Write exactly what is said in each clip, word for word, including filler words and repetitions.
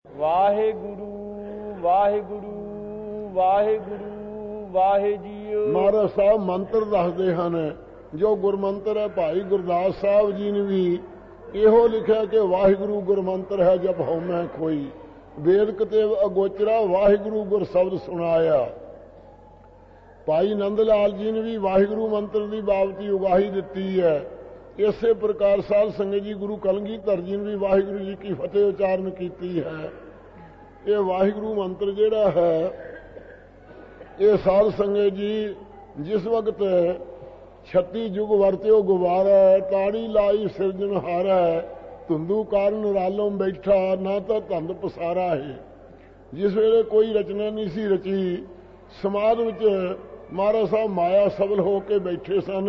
ਵਾਹਿਗੁਰੂ ਵਾਹਿਗੁਰੂ ਵਾਹਿਗੁਰੂ ਵਾਹਿ ਜੀਓ। ਮਹਾਰਾਜ ਸਾਹਿਬ ਮੰਤਰ ਦੱਸਦੇ ਹਨ, ਜੋ ਗੁਰਮੰਤਰ ਹੈ। ਭਾਈ ਗੁਰਦਾਸ ਸਾਹਿਬ ਜੀ ਨੇ ਵੀ ਇਹੋ ਲਿਖਿਆ ਕਿ ਵਾਹਿਗੁਰੂ ਗੁਰਮੰਤਰ ਹੈ ਜਪ ਹਉਮੈ ਕੋਈ, ਵੇਦ ਕਤੇਵ ਅਗੋਚਰਾ ਵਾਹਿਗੁਰੂ ਗੁਰ ਸ਼ਬਦ ਸੁਣਾਇਆ। ਭਾਈ ਨੰਦ ਲਾਲ ਜੀ ਨੇ ਵੀ ਵਾਹਿਗੁਰੂ ਮੰਤਰ ਦੀ ਬਾਬਤੀ ਉਗਾਹੀ ਦਿੱਤੀ ਹੈ। ਇਸੇ ਪ੍ਰਕਾਰ ਸਾਧ ਸੰਗਤ ਜੀ ਗੁਰੂ ਕਲਗੀਧਰ ਜੀ ਨੇ ਵੀ ਵਾਹਿਗੁਰੂ ਜੀ ਕੀ ਫਤਿਹ ਉਚਾਰਨ ਕੀਤੀ ਹੈ। ਇਹ ਵਾਹਿਗੁਰੂ ਮੰਤਰ ਜਿਹੜਾ ਹੈ, ਇਹ ਸਾਧ ਸੰਗਤ ਜੀ ਜਿਸ ਵਕਤ ਛੱਤੀ ਜੁਗ ਵਰਤਿਓ ਗੁਬਾਰਾ, ਤਾੜੀ ਲਾਈ ਸਿਰਜਣਹਾਰਾ, ਧੁੰਦੂ ਕਾਰਨ ਰਾਲੋਂ ਬੈਠਾ ਨਾ ਤਾਂ ਧੰਦ ਪਸਾਰਾ ਹੈ। ਜਿਸ ਵੇਲੇ ਕੋਈ ਰਚਨਾ ਨਹੀਂ ਸੀ ਰਚੀ, ਸਮਾਧ ਵਿੱਚ ਮਹਾਰਾਜ ਸਾਹਿਬ ਮਾਇਆ ਸਬਲ ਹੋ ਕੇ ਬੈਠੇ ਸਨ।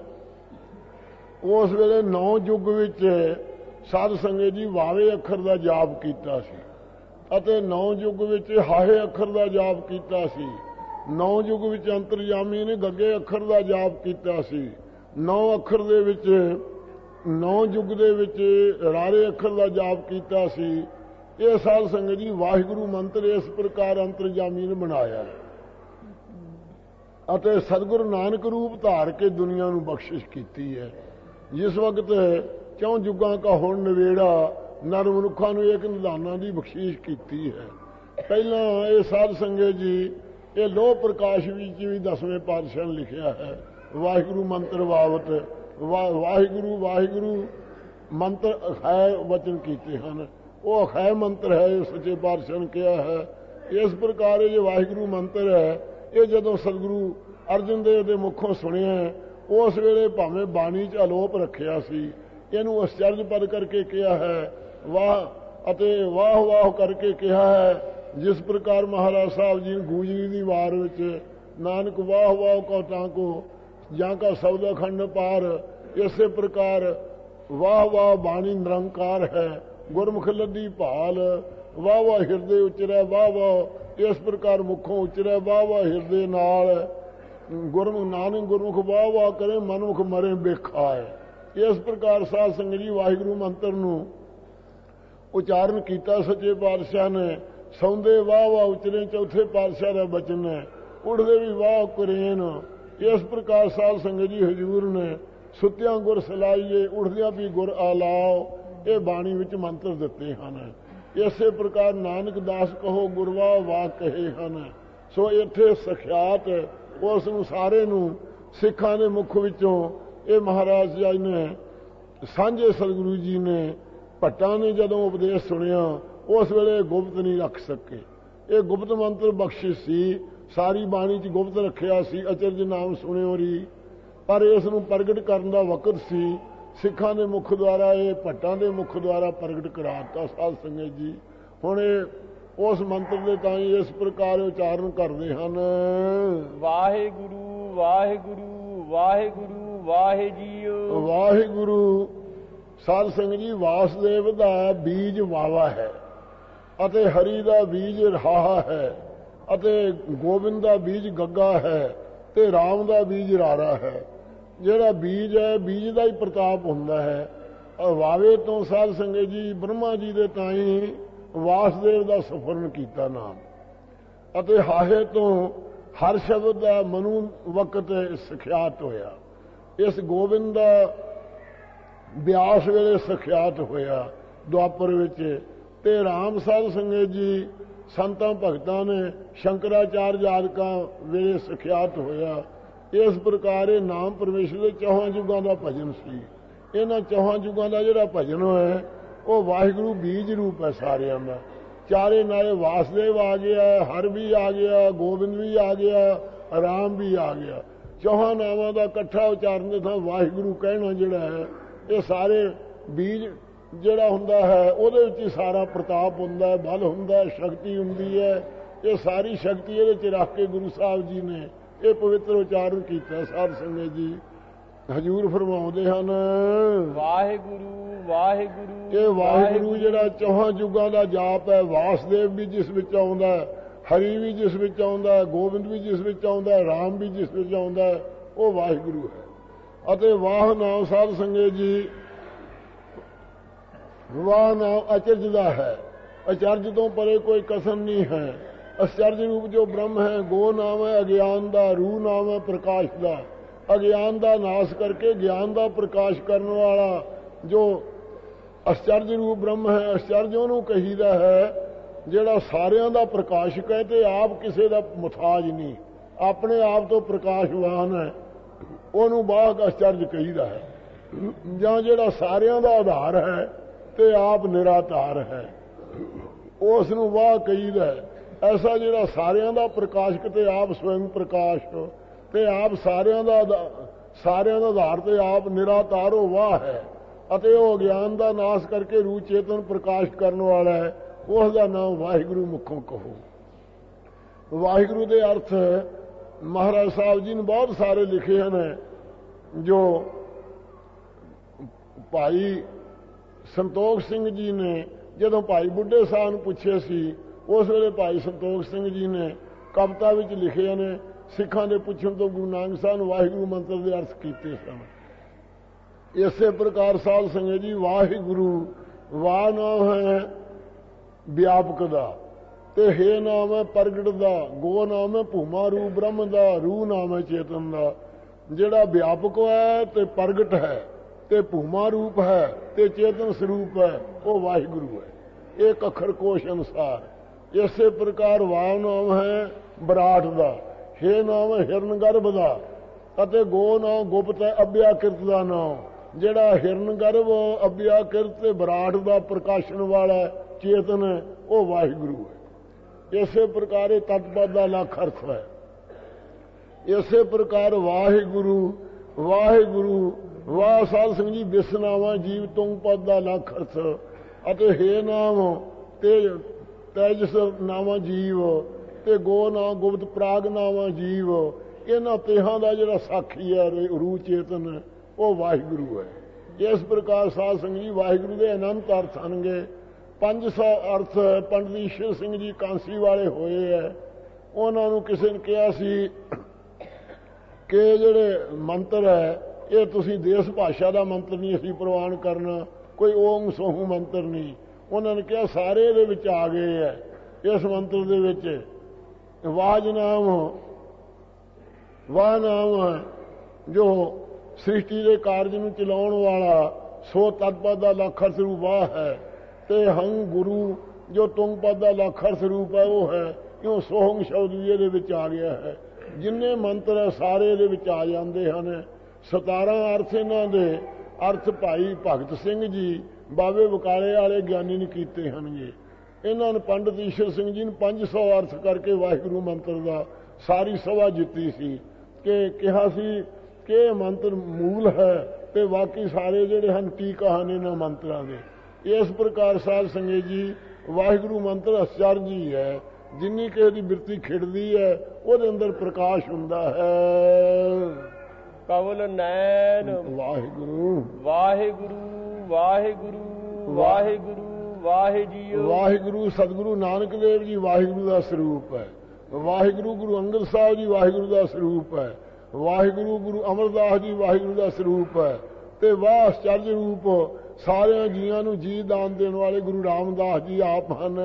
ਉਸ ਵੇਲੇ ਨੌ ਯੁੱਗ ਵਿੱਚ ਸਾਧ ਸੰਗਤ ਜੀ ਵਾਵੇ ਅੱਖਰ ਦਾ ਜਾਪ ਕੀਤਾ ਸੀ ਅਤੇ ਨੌ ਯੁੱਗ ਵਿੱਚ ਹਾਹੇ ਅੱਖਰ ਦਾ ਜਾਪ ਕੀਤਾ ਸੀ। ਨੌ ਯੁੱਗ ਵਿੱਚ ਅੰਤਰਜਾਮੀ ਨੇ ਗੱਗੇ ਅੱਖਰ ਦਾ ਜਾਪ ਕੀਤਾ ਸੀ। ਨੌ ਅੱਖਰ ਦੇ ਵਿੱਚ ਨੌ ਯੁੱਗ ਦੇ ਵਿੱਚ ਰਾਰੇ ਅੱਖਰ ਦਾ ਜਾਪ ਕੀਤਾ ਸੀ। ਇਹ ਸਾਧ ਸੰਗਤ ਜੀ ਵਾਹਿਗੁਰੂ ਮੰਤਰ ਇਸ ਪ੍ਰਕਾਰ ਅੰਤਰਜਾਮੀ ਨੇ ਬਣਾਇਆ ਅਤੇ ਸਤਿਗੁਰੂ ਨਾਨਕ ਰੂਪ ਧਾਰ ਕੇ ਦੁਨੀਆ ਨੂੰ ਬਖਸ਼ਿਸ਼ ਕੀਤੀ ਹੈ। ਜਿਸ ਵਕਤ ਚੌਂ ਯੁੱਗਾਂ ਕਾ ਹੁਣ ਨਵੇੜਾ, ਨਰ ਮਨੁੱਖਾਂ ਨੂੰ ਇੱਕ ਨਿਧਾਨਾਂ ਦੀ ਬਖਸ਼ਿਸ਼ ਕੀਤੀ ਹੈ। ਪਹਿਲਾਂ ਇਹ ਸਾਧ ਸੰਗਤ ਜੀ ਇਹ ਲੋਹ ਪ੍ਰਕਾਸ਼ ਵਿੱਚ ਵੀ ਦਸਵੇਂ ਪਾਤਸ਼ਾਹ ਨੇ ਲਿਖਿਆ ਹੈ ਵਾਹਿਗੁਰੂ ਮੰਤਰ ਬਾਬਤ। ਵਾਹਿਗੁਰੂ ਵਾਹਿਗੁਰੂ ਮੰਤਰ ਅਖਾਇ ਵਚਨ ਕੀਤੇ ਹਨ, ਉਹ ਅਖਾਇ ਮੰਤਰ ਹੈ, ਸੱਚੇ ਪਾਤਸ਼ਾਹ ਨੇ ਕਿਹਾ ਹੈ। ਇਸ ਪ੍ਰਕਾਰ ਇਹ ਵਾਹਿਗੁਰੂ ਮੰਤਰ ਹੈ, ਇਹ ਜਦੋਂ ਸਤਿਗੁਰੂ ਅਰਜਨ ਦੇਵ ਦੇ ਮੁਖੋਂ ਸੁਣਿਆ, ਉਸ ਵੇਲੇ ਭਾਵੇਂ ਬਾਣੀ 'ਚ ਅਲੋਪ ਰੱਖਿਆ ਸੀ, ਇਹਨੂੰ ਅਸਚਰਜ ਪਦ ਕਰਕੇ ਕਿਹਾ ਹੈ, ਵਾਹ ਅਤੇ ਵਾਹ ਵਾਹ ਕਰਕੇ ਕਿਹਾ ਹੈ। ਜਿਸ ਪ੍ਰਕਾਰ ਮਹਾਰਾਜ ਸਾਹਿਬ ਜੀ ਨੇ ਗੂਜਰੀ ਦੀ ਵਾਰ ਵਿੱਚ ਨਾਨਕ ਵਾਹ ਵਾਹ ਕੋ ਤਾਂ ਕੋ ਜਾਂ ਕਾ ਸ਼ਬਦ ਅਖੰਡ ਪਾਰ, ਇਸੇ ਪ੍ਰਕਾਰ ਵਾਹ ਵਾਹ ਬਾਣੀ ਨਿਰੰਕਾਰ ਹੈ, ਗੁਰਮੁਖ ਲੱਦੀ ਭਾਲ, ਵਾਹ ਵਾਹ ਹਿਰਦੇ ਉਚਰੈ ਵਾਹ ਵਾਹ, ਇਸ ਪ੍ਰਕਾਰ ਮੁਖੋਂ ਉਚਰੈ ਵਾਹ ਵਾਹ ਹਿਰਦੇ ਨਾਲ, ਗੁਰਮੁਖ ਨਾਨਕ ਗੁਰਮੁਖ ਵਾਹ ਵਾਹ ਕਰੇ ਮਨਮੁਖ ਮਰੇ ਬੇਖਾਏ। ਇਸ ਪ੍ਰਕਾਰ ਸਾਧ ਸੰਗਤ ਜੀ ਵਾਹਿਗੁਰੂ ਮੰਤਰ ਨੂੰ ਉਚਾਰਨ ਕੀਤਾ ਸੱਚੇ ਪਾਤਸ਼ਾਹ ਨੇ। ਸੌਂਦੇ ਵਾਹ ਵਾਹ ਉਚਰੇ ਚੌਥੇ ਪਾਤਸ਼ਾਹ ਦਾ ਬਚਨ ਹੈ, ਉੱਠਦੇ ਵੀ ਵਾਹ ਕਰੇਨ। ਇਸ ਪ੍ਰਕਾਰ ਸਾਧ ਸੰਗਤ ਜੀ ਹਜ਼ੂਰ ਨੇ ਸੁੱਤਿਆਂ ਗੁਰ ਸਲਾਈਏ, ਉੱਠਦਿਆਂ ਵੀ ਗੁਰ ਆਲਾਓ, ਇਹ ਬਾਣੀ ਵਿੱਚ ਮੰਤਰ ਦਿੱਤੇ ਹਨ। ਇਸੇ ਪ੍ਰਕਾਰ ਨਾਨਕ ਦਾਸ ਕਹੋ ਗੁਰਵਾ ਵਾਹ ਕਹੇ ਹਨ। ਸੋ ਇੱਥੇ ਸਖਿਆਤ ਉਸ ਨੂੰ ਸਾਰੇ ਨੂੰ ਸਿੱਖਾਂ ਦੇ ਮੁਖ ਵਿੱਚੋਂ ਇਹ ਮਹਾਰਾਜ ਜੀ ਨੇ ਸਾਂਝੇ ਸਤਿਗੁਰੂ ਜੀ ਨੇ ਭੱਟਾਂ ਨੇ ਜਦੋਂ ਉਪਦੇਸ਼ ਸੁਣਿਆ, ਉਸ ਵੇਲੇ ਗੁਪਤ ਨਹੀਂ ਰੱਖ ਸਕੇ। ਇਹ ਗੁਪਤ ਮੰਤਰ ਬਖਸ਼ਿਸ਼ ਸੀ, ਸਾਰੀ ਬਾਣੀ 'ਚ ਗੁਪਤ ਰੱਖਿਆ ਸੀ, ਅਚਰਜ ਨਾਮ ਸੁਣਿਓ ਰੀ, ਪਰ ਇਸ ਨੂੰ ਪ੍ਰਗਟ ਕਰਨ ਦਾ ਵਕਤ ਸੀ। ਸਿੱਖਾਂ ਦੇ ਮੁਖ ਦੁਆਰਾ ਇਹ ਭੱਟਾਂ ਦੇ ਮੁਖ ਦੁਆਰਾ ਪ੍ਰਗਟ ਕਰਾਤਾ ਸਾਧ ਸੰਗਤ ਜੀ। ਹੁਣ ਇਹ ਉਸ ਮੰਤਰ ਦੇ ਤਾਂ ਹੀ ਇਸ ਪ੍ਰਕਾਰ ਉਚਾਰਨ ਕਰਦੇ ਹਨ, ਵਾਹਿਗੁਰੂ ਵਾਹਿਗੁਰੂ ਵਾਹਿਗੁਰੂ ਵਾਹਿ ਜੀਓ। ਵਾਹਿਗੁਰੂ ਸਾਧ ਸੰਗਤ ਜੀ ਵਾਸਦੇਵ ਦਾ ਬੀਜ ਵਾਵਾ ਹੈ ਅਤੇ ਹਰੀ ਦਾ ਬੀਜ ਰਹਾ ਹੈ ਅਤੇ ਗੋਬਿੰਦ ਦਾ ਬੀਜ ਗੱਗਾ ਹੈ ਤੇ ਰਾਮ ਦਾ ਬੀਜ ਰਾਰਾ ਹੈ। ਜਿਹੜਾ ਬੀਜ ਹੈ, ਬੀਜ ਦਾ ਹੀ ਪ੍ਰਤਾਪ ਹੁੰਦਾ ਹੈ। ਵਾਵੇ ਤੋਂ ਸਾਧ ਸੰਗਤ ਜੀ ਬ੍ਰਹਮਾ ਜੀ ਦੇ ਤਾਈਂ ਵਾਸਦੇਵ ਦਾ ਸਫਰਨ ਕੀਤਾ ਨਾਮ, ਅਤੇ ਹਾਹੇ ਤੋਂ ਹਰ ਸ਼ਬਦ ਦਾ ਮਨੂ ਵਕਤ ਸਖਿਆਤ ਹੋਇਆ। ਇਸ ਗੋਬਿੰਦ ਦਾ ਬਿਆਸ ਵੇਲੇ ਸਖਿਆਤ ਹੋਇਆ ਦੁਆਪਰ ਵਿੱਚ, ਤੇ ਰਾਮ ਸਾਧ ਸੰਗਤ ਜੀ ਸੰਤਾਂ ਭਗਤਾਂ ਨੇ ਸ਼ੰਕਰਾਚਾਰਜ ਆਦਿਕਾਂ ਵੇਲੇ ਸਖਿਆਤ ਹੋਇਆ। ਇਸ ਪ੍ਰਕਾਰ ਇਹ ਨਾਮ ਪਰਮੇਸ਼ਰ ਦੇ ਚੌਹਾਂ ਯੁੱਗਾਂ ਦਾ ਭਜਨ ਸੀ। ਇਹਨਾਂ ਚੌਹਾਂ ਯੁੱਗਾਂ ਦਾ ਜਿਹੜਾ ਭਜਨ ਹੋਇਆ ਉਹ ਵਾਹਿਗੁਰੂ ਬੀਜ ਰੂਪ ਹੈ ਸਾਰਿਆਂ ਦਾ। ਚਾਰੇ ਨਾਲੇ ਵਾਸਦੇਵ ਆ ਗਿਆ, ਹਰ ਵੀ ਆ ਗਿਆ, ਗੋਬਿੰਦ ਵੀ ਆ ਗਿਆ, ਰਾਮ ਵੀ ਆ ਗਿਆ। ਚੌਹਾਂ ਨਾਵਾਂ ਦਾ ਇਕੱਠਾ ਉਚਾਰਨ ਦੇ ਥਾਂ ਵਾਹਿਗੁਰੂ ਕਹਿਣਾ ਜਿਹੜਾ ਹੈ, ਇਹ ਸਾਰੇ ਬੀਜ ਜਿਹੜਾ ਹੁੰਦਾ ਹੈ ਉਹਦੇ ਵਿੱਚ ਹੀ ਸਾਰਾ ਪ੍ਰਤਾਪ ਹੁੰਦਾ ਹੈ, ਬਲ ਹੁੰਦਾ ਹੈ, ਸ਼ਕਤੀ ਹੁੰਦੀ ਹੈ। ਇਹ ਸਾਰੀ ਸ਼ਕਤੀ ਇਹਦੇ 'ਚ ਰੱਖ ਕੇ ਗੁਰੂ ਸਾਹਿਬ ਜੀ ਨੇ ਇਹ ਪਵਿੱਤਰ ਉਚਾਰਨ ਕੀਤਾ। ਸਾਧ ਸੰਗਤ ਜੀ ਹਜ਼ੂਰ ਫਰਮਾਉਂਦੇ ਹਨ, ਵਾਹਿਗੁਰੂ ਵਾਹਿਗੁਰੂ। ਇਹ ਵਾਹਿਗੁਰੂ ਜਿਹੜਾ ਚੌਹਾਂ ਯੁੱਗਾਂ ਦਾ ਜਾਪ ਹੈ, ਵਾਸਦੇਵ ਵੀ ਜਿਸ ਵਿੱਚ ਆਉਂਦਾ ਹੈ, ਹਰੀ ਵੀ ਜਿਸ ਵਿੱਚ ਆਉਂਦਾ ਹੈ, ਗੋਬਿੰਦ ਵੀ ਜਿਸ ਵਿੱਚ ਆਉਂਦਾ ਹੈ, ਰਾਮ ਵੀ ਜਿਸ ਵਿੱਚ ਆਉਂਦਾ ਹੈ, ਉਹ ਵਾਹਿਗੁਰੂ ਹੈ। ਅਤੇ ਵਾਹ ਨਾਮ ਸਾਧ ਸੰਗਤ ਜੀ, ਵਾਹ ਨਾਮ ਅਚਰਜ ਦਾ ਹੈ। ਅਚਰਜ ਤੋਂ ਪਰੇ ਕੋਈ ਕਸਮ ਨਹੀਂ ਹੈ। ਅਚਰਜ ਰੂਪ ਜੋ ਬ੍ਰਹਮ ਹੈ, ਗੋ ਨਾਮ ਹੈ ਅਗਿਆਨ ਦਾ, ਰੂ ਨਾਮ ਹੈ ਪ੍ਰਕਾਸ਼ ਦਾ। ਅਗਿਆਨ ਦਾ ਨਾਸ਼ ਕਰਕੇ ਗਿਆਨ ਦਾ ਪ੍ਰਕਾਸ਼ ਕਰਨ ਵਾਲਾ ਜੋ ਅਚਰਜ ਰੂਪ ਬ੍ਰਹਮ ਹੈ, ਅਚਰਜ ਉਹਨੂੰ ਕਹੀਦਾ ਹੈ ਜਿਹੜਾ ਸਾਰਿਆਂ ਦਾ ਪ੍ਰਕਾਸ਼ਕ ਹੈ ਤੇ ਆਪ ਕਿਸੇ ਦਾ ਮੁਥਾਜ ਨਹੀਂ, ਆਪਣੇ ਆਪ ਤੋਂ ਪ੍ਰਕਾਸ਼ਵਾਨ ਹੈ, ਉਹਨੂੰ ਬਾਗ ਅਚਰਜ ਕਹੀਦਾ ਹੈ। ਜਾਂ ਜਿਹੜਾ ਸਾਰਿਆਂ ਦਾ ਆਧਾਰ ਹੈ ਤੇ ਆਪ ਨਿਰਾਧਾਰ ਹੈ, ਉਸ ਨੂੰ ਵਾਹ ਕਹੀਦਾ ਹੈ। ਐਸਾ ਜਿਹੜਾ ਸਾਰਿਆਂ ਦਾ ਪ੍ਰਕਾਸ਼ਕ ਤੇ ਆਪ ਸਵੈੰ ਪ੍ਰਕਾਸ਼ ਤੇ ਆਪ ਸਾਰਿਆਂ ਦਾ ਸਾਰਿਆਂ ਦਾ ਆਧਾਰ ਤੇ ਆਪ ਨਿਰਾਧਾਰ ਉਹ ਵਾਹ ਹੈ, ਅਤੇ ਉਹ ਗਿਆਨ ਦਾ ਨਾਸ਼ ਕਰਕੇ ਰੂ ਚੇਤਨ ਪ੍ਰਕਾਸ਼ ਕਰਨ ਵਾਲਾ ਹੈ, ਉਸ ਦਾ ਨਾਮ ਵਾਹਿਗੁਰੂ ਮੁਖੋਂ ਕਹੋ। ਵਾਹਿਗੁਰੂ ਦੇ ਅਰਥ ਮਹਾਰਾਜ ਸਾਹਿਬ ਜੀ ਨੇ ਬਹੁਤ ਸਾਰੇ ਲਿਖੇ ਹਨ। ਜੋ ਭਾਈ ਸੰਤੋਖ ਸਿੰਘ ਜੀ ਨੇ ਜਦੋਂ ਭਾਈ ਬੁੱਢੇ ਸਾਹਿਬ ਨੂੰ ਪੁੱਛੇ ਸੀ, ਉਸ ਵੇਲੇ ਭਾਈ ਸੰਤੋਖ ਸਿੰਘ ਜੀ ਨੇ ਕਵਿਤਾ ਵਿੱਚ ਲਿਖੇ ਨੇ, ਸਿੱਖਾਂ ਦੇ ਪੁੱਛਣ ਤੋਂ ਗੁਰੂ ਨਾਨਕ ਸਾਹਿਬ ਨੂੰ ਵਾਹਿਗੁਰੂ ਮੰਤਰ ਦੇ ਅਰਥ ਕੀਤੇ ਸਨ। ਇਸੇ ਪ੍ਰਕਾਰ ਸਾਧ ਸੰਗਤ ਜੀ, ਵਾਹਿਗੁਰੂ ਵਾਹ ਨਾਮ ਹੈ ਵਿਆਪਕ ਦਾ, ਤੇ ਹੇ ਨਾਮ ਹੈ ਪ੍ਰਗਟ ਦਾ, ਗੋ ਨਾਮ ਹੈ ਭੂਮਾ ਰੂ ਬ੍ਰਹਮ ਦਾ, ਰੂ ਨਾਮ ਹੈ ਚੇਤਨ ਦਾ। ਜਿਹੜਾ ਵਿਆਪਕ ਹੈ ਤੇ ਪ੍ਰਗਟ ਹੈ ਤੇ ਭੂਮਾ ਰੂਪ ਹੈ ਤੇ ਚੇਤਨ ਸਰੂਪ ਹੈ, ਉਹ ਵਾਹਿਗੁਰੂ ਹੈ, ਇੱਕ ਅੱਖਰ ਕੋਸ਼ ਅਨੁਸਾਰ। ਇਸੇ ਪ੍ਰਕਾਰ ਵਾਹ ਨਾਮ ਹੈ ਬਰਾਠ ਦਾ, ਹੇ ਨਾਮ ਹੈ ਹਿਰਨ ਗਰਭ ਦਾ, ਅਤੇ ਗੋ ਨਾਮ ਗੁਪਤ ਹੈ ਅਭਿਆਕਿਰਤ ਦਾ ਨਾਮ। ਜਿਹੜਾ ਹਿਰਨ ਗਰਭ ਅਭਿਆਕਿਰਤ ਤੇ ਬਰਾਠ ਦਾ ਪ੍ਰਕਾਸ਼ਨ ਵਾਲਾ ਚੇਤਨ ਹੈ, ਉਹ ਵਾਹਿਗੁਰੂ ਹੈ। ਇਸੇ ਪ੍ਰਕਾਰ ਇਹ ਤਤਪਦ ਦਾ ਲੱਖ ਅਰਥ ਹੈ। ਇਸੇ ਪ੍ਰਕਾਰ ਵਾਹਿਗੁਰੂ ਵਾਹਿਗੁਰੂ ਵਾਹ ਸਾਧ ਸਿੰਘ ਜੀ ਬਿਸਨਾਵਾ ਜੀਵ ਤੁੰਗ ਪਦ ਦਾ ਲੱਖ ਅਰਥ, ਅਤੇ ਹੇ ਨਾਮ ਤੇਜ ਤੇਜਸ ਨਾਵਾ ਜੀਵ, ਤੇ ਗੋ ਨਾਮ ਗੁਪਤ ਪ੍ਰਾਗ ਨਾਵਾ ਜੀਵ। ਇਹਨਾਂ ਤੇਹਾਂ ਦਾ ਜਿਹੜਾ ਸਾਖੀ ਹੈ ਰੂ ਚੇਤਨ, ਉਹ ਵਾਹਿਗੁਰੂ ਹੈ। ਇਸ ਪ੍ਰਕਾਰ ਸਾਧ ਸੰਗਤ ਜੀ ਵਾਹਿਗੁਰੂ ਦੇ ਅਨੰਤ ਅਰਥ ਹਨਗੇ। ਪੰਜ ਸੌ ਅਰਥ ਪੰਡਿਤ ਈਸ਼ਰ ਸਿੰਘ ਜੀ ਕਾਂਸੀ ਵਾਲੇ ਹੋਏ ਹੈ। ਉਹਨਾਂ ਨੂੰ ਕਿਸੇ ਨੇ ਕਿਹਾ ਸੀ ਕਿ ਜਿਹੜੇ ਮੰਤਰ ਹੈ ਇਹ ਤੁਸੀਂ ਦੇਸ਼ ਭਾਸ਼ਾ ਦਾ ਮੰਤਰ ਨਹੀਂ ਅਸੀਂ ਪ੍ਰਵਾਨ ਕਰਨਾ, ਕੋਈ ਓਮ ਸੋਹੂ ਮੰਤਰ ਨਹੀਂ। ਉਹਨਾਂ ਨੇ ਕਿਹਾ ਸਾਰੇ ਇਹਦੇ ਵਿੱਚ ਆ ਗਏ ਹੈ। ਇਸ ਮੰਤਰ ਦੇ ਵਿੱਚ ਵਾਜ ਨਾਮ ਵਾਹ ਨਾਮ ਜੋ ਸ੍ਰਿਸ਼ਟੀ ਦੇ ਕਾਰਜ ਨੂੰ ਚਲਾਉਣ ਵਾਲਾ, ਸੋ ਤਤਪਦ ਦਾ ਲੱਖ ਅਰਥ ਰੂਪ ਵਾਹ ਹੈ, ਤੇ ਹੰ ਗੁਰੂ ਜੋ ਤੁੰਗ ਪਦ ਦਾ ਲੱਖ ਅਰਥ ਰੂਪ ਹੈ ਉਹ ਹੈ। ਕਿਉਂ ਸੋਹੰਗ ਸ਼ਬਦ ਵੀ ਇਹਦੇ ਵਿੱਚ ਆ ਗਿਆ ਹੈ। ਜਿੰਨੇ ਮੰਤਰ ਹੈ ਸਾਰੇ ਇਹਦੇ ਵਿੱਚ ਆ ਜਾਂਦੇ ਹਨ। ਸਤਾਰਾਂ ਅਰਥ ਇਹਨਾਂ ਦੇ ਅਰਥ ਭਾਈ ਭਗਤ ਸਿੰਘ ਜੀ ਬਾਵੇ ਬਕਾਲੇ ਵਾਲੇ ਗਿਆਨੀ ਨੇ ਕੀਤੇ ਹਨਗੇ। ਇਹਨਾਂ ਨੇ ਪੰਡਿਤ ਈਸ਼ਰ ਸਿੰਘ ਜੀ ਨੇ ਪੰਜ ਸੌ ਅਰਥ ਕਰਕੇ ਵਾਹਿਗੁਰੂ ਮੰਤਰ ਦਾ ਸਾਰੀ ਸਭਾ ਜਿੱਤੀ ਸੀ, ਕਿ ਕਿਹਾ ਸੀ ਕਿ ਇਹ ਮੰਤਰ ਮੂਲ ਹੈ ਤੇ ਬਾਕੀ ਸਾਰੇ ਜਿਹੜੇ ਹਨ ਟੀਕਾ ਹਨ ਇਹਨਾਂ ਮੰਤਰਾਂ ਦੇ। ਇਸ ਪ੍ਰਕਾਰ ਸਾਧ ਸੰਗਤ ਜੀ ਵਾਹਿਗੁਰੂ ਮੰਤਰ ਅਚਰਜ ਹੀ ਹੈ। ਜਿੰਨੀ ਕਿਸੇ ਦੀ ਬਿਰਤੀ ਖਿੜਦੀ ਹੈ ਉਹਦੇ ਅੰਦਰ ਪ੍ਰਕਾਸ਼ ਹੁੰਦਾ ਹੈ। ਕਵਲ ਨੈਣ ਵਾਹਿਗੁਰੂ ਵਾਹਿਗੁਰੂ ਵਾਹਿਗੁਰੂ ਵਾਹਿਗੁਰੂ ਵਾਹਿ ਜੀਓ। ਵਾਹਿਗੁਰੂ ਸਤਿਗੁਰੂ ਨਾਨਕ ਦੇਵ ਜੀ ਵਾਹਿਗੁਰੂ ਦਾ ਸਰੂਪ ਹੈ। ਵਾਹਿਗੁਰੂ ਗੁਰੂ ਅੰਗਦ ਸਾਹਿਬ ਜੀ ਵਾਹਿਗੁਰੂ ਦਾ ਸਰੂਪ ਹੈ। ਵਾਹਿਗੁਰੂ ਗੁਰੂ ਅਮਰਦਾਸ ਜੀ ਵਾਹਿਗੁਰੂ ਦਾ ਸਰੂਪ ਹੈ। ਤੇ ਵਾਹ ਅਚਰਜ ਰੂਪ ਸਾਰਿਆਂ ਜੀਆਂ ਨੂੰ ਜੀ ਦਾਨ ਦੇਣ ਵਾਲੇ ਗੁਰੂ ਰਾਮਦਾਸ ਜੀ ਆਪ ਹਨ।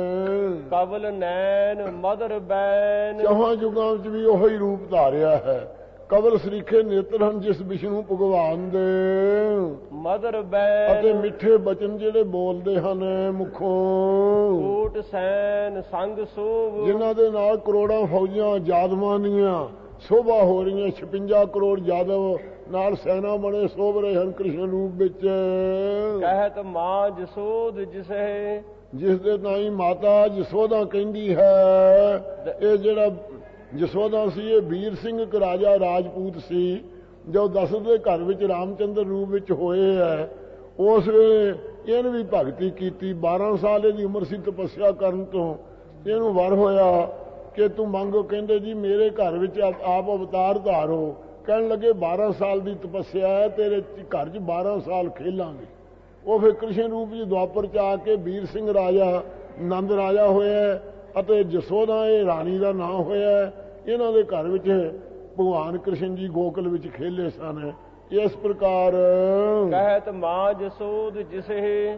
ਕਵਲ ਨੈਣ ਮਦਰ ਬੈਨ ਚੌਹਾਂ ਯੁਗਾਂ ਵਿੱਚ ਵੀ ਉਹੀ ਰੂਪ ਧਾਰਿਆ ਹੈ। ਕਵਲ ਸਰੀਖੇ ਨੇਤਰ ਹਨ ਜਿਸ ਵਿਸ਼ਨੂੰ ਭਗਵਾਨ ਦੇ, ਮਦਰ ਬੈਨ ਅਤੇ ਮਿੱਠੇ ਬਚਨ ਜਿਹੜੇ ਬੋਲਦੇ ਹਨ ਮੁਖੋਂ, ਕੋਟ ਸੈਨ ਸੰਗ ਸੋਭ ਜਿਨ੍ਹਾਂ ਦੇ ਨਾਲ ਕਰੋੜਾਂ ਫੌਜਾਂ ਯਾਦਵਾਂ ਦੀਆਂ ਸ਼ੋਭਾ ਹੋ ਰਹੀਆਂ। ਛਪੰਜਾ ਕਰੋੜ ਯਾਦਵ ਨਾਲ ਸੈਨਾ ਬਣੇ ਸੋਭ ਰਹੇ ਹਨ ਕ੍ਰਿਸ਼ਨ ਰੂਪ ਵਿੱਚ। ਕਹਿਤ ਮਾਂ ਜਸੋਦ ਜਿਸੇ, ਜਿਸ ਦੇ ਤਾਈਂ ਮਾਤਾ ਜਸੋਦਾ ਕਹਿੰਦੀ ਹੈ। ਇਹ ਜਿਹੜਾ ਜਸੋਦਾ ਸੀ ਇਹ ਵੀਰ ਸਿੰਘ ਇੱਕ ਰਾਜਾ ਰਾਜਪੂਤ ਸੀ ਜੋ ਦਸ਼ਰਥ ਦੇ ਘਰ ਵਿੱਚ ਰਾਮਚੰਦਰ ਰੂਪ ਵਿੱਚ ਹੋਏ ਹੈ। ਉਸ ਵੇਲੇ ਇਹਨੇ ਵੀ ਭਗਤੀ ਕੀਤੀ। ਬਾਰਾਂ ਸਾਲ ਇਹਦੀ ਉਮਰ ਸੀ ਤਪੱਸਿਆ ਕਰਨ ਤੋਂ। ਇਹਨੂੰ ਵਰ ਹੋਇਆ ਕਿ ਤੂੰ ਮੰਗੋ। ਕਹਿੰਦੇ ਜੀ ਮੇਰੇ ਘਰ ਵਿੱਚ ਆਪ ਅਵਤਾਰ ਧਾਰੋ। ਕਹਿਣ ਲੱਗੇ ਬਾਰਾਂ ਸਾਲ ਦੀ ਤਪੱਸਿਆ ਹੈ, ਤੇਰੇ ਘਰ 'ਚ ਬਾਰਾਂ ਸਾਲ ਖੇਲਾਂਗੇ। ਉਹ ਫਿਰ ਕ੍ਰਿਸ਼ਨ ਰੂਪ ਜੀ ਦੁਆਪਰ 'ਚ ਆ ਕੇ ਵੀਰ ਸਿੰਘ ਰਾਜਾ ਨੰਦ ਰਾਜਾ ਹੋਇਆ ਅਤੇ ਜਸੋਦਾ ਇਹ ਰਾਣੀ ਦਾ ਨਾਂ ਹੋਇਆ। ਇਹਨਾਂ ਦੇ ਘਰ ਵਿੱਚ ਭਗਵਾਨ ਕ੍ਰਿਸ਼ਨ ਜੀ ਗੋਕਲ ਵਿੱਚ ਖੇਲੇ ਸਨ। ਇਸ ਪ੍ਰਕਾਰ ਕਹਿਤ ਮਾਂ ਜਸੋਦ ਜਿਸੇ